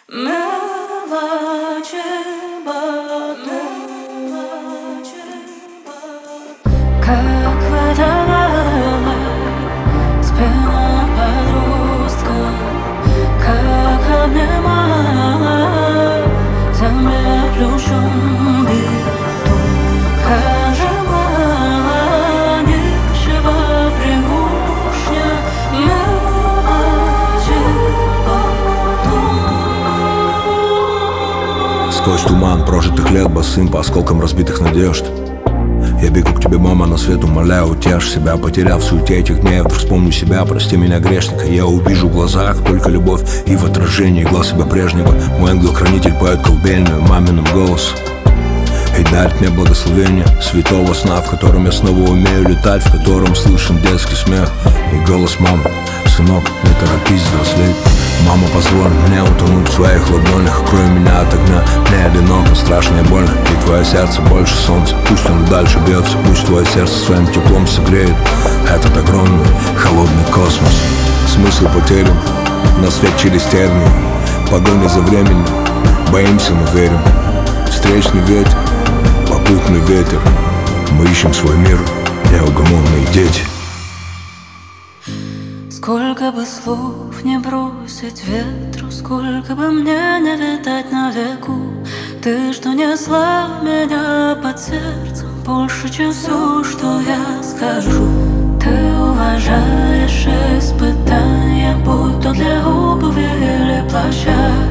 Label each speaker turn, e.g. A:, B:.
A: Как выдавала спина подростка, как обнимала замедлющим битум, как желала нищего пригушня,
B: Сквозь туман прожитых лет босым по осколкам разбитых надежд я бегу к тебе, мама, на свет умоляю, утешь себя. Потеряв в суете этих дней, я вдруг вспомню себя. Прости меня, грешника, я увижу в глазах только любовь. И в отражении глаз себя прежнего мой ангел-хранитель поет колыбельную маминым голосом и дарит мне благословение святого сна, в котором я снова умею летать, в котором слышен детский смех и голос мамы: сынок, не торопись взрослеть. Мама, позволь мне утонуть в своих ладонях, укрой меня от огня. Мне одиноко, страшно и больно, и твое сердце больше солнца. Пусть оно дальше бьется, пусть твое сердце своим теплом согреет этот огромный, холодный космос. Смысл потерян, на свет через тернии, погони за временем, боимся, но верим. Встречный ветер, попутный ветер, мы ищем свой мир, неугомонные дети.
A: Сколько бы слов не бросить ветру, сколько бы мне не витать на веку, ты, что несла меня под сердцем больше, чем все, что я скажу. Ты уважаешь испытания, будь то для обуви или плаща.